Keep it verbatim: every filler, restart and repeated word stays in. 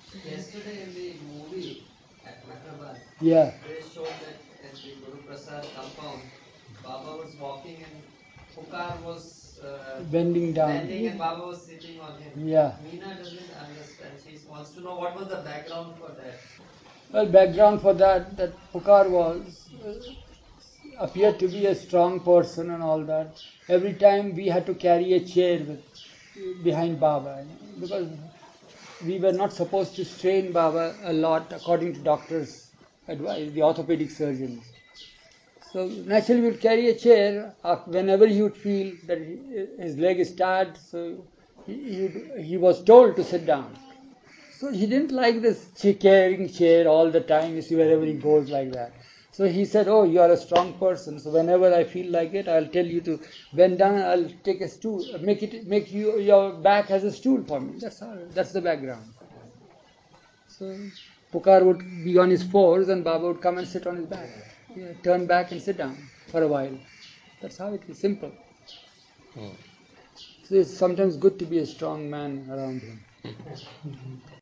Yesterday in the movie at Mehrabad, Yeah. they showed that at the Guru Prasad compound, Baba was walking and Pukar was uh, Bending down. bending and Baba was sitting on him. Yeah. Meena doesn't understand. She wants to know what was the background for that. Well, background for that, that Pukar was, uh, appeared to be a strong person and all that. Every time we had to carry a chair with, behind Baba, you know, because we were not supposed to strain Baba a lot according to doctors' advice, the orthopedic surgeons. So naturally, we would carry a chair whenever he would feel that his leg is tired. So he, he, he was told to sit down. So he didn't like this carrying chair all the time. You see, wherever he goes like that. So he said, "Oh, you are a strong person. So whenever I feel like it, I'll tell you to bend down. I'll take a stool, make it, make you your back as a stool for me." That's how. That's the background. So Pukar would be on his fours, and Baba would come and sit on his back. Yeah, turn back and sit down for a while. That's how it is. Simple. Hmm. So it's sometimes good to be a strong man around him.